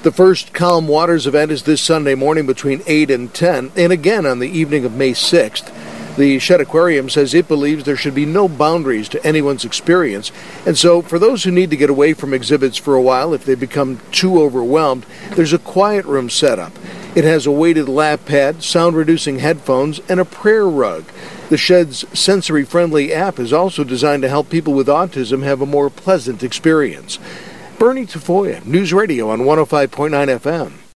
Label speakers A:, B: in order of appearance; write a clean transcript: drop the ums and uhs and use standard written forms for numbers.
A: The first Calm Waters event is this Sunday morning between 8 and 10, and again on the evening of May 6th. The Shedd Aquarium says it believes there should be no boundaries to anyone's experience, and so for those who need to get away from exhibits for a while if they become too overwhelmed, there's a quiet room set up. It has a weighted lap pad, sound-reducing headphones, and a prayer rug. The Shedd's sensory-friendly app is also designed to help people with autism have a more pleasant experience. Bernie Tafoya, News Radio on 105.9 FM.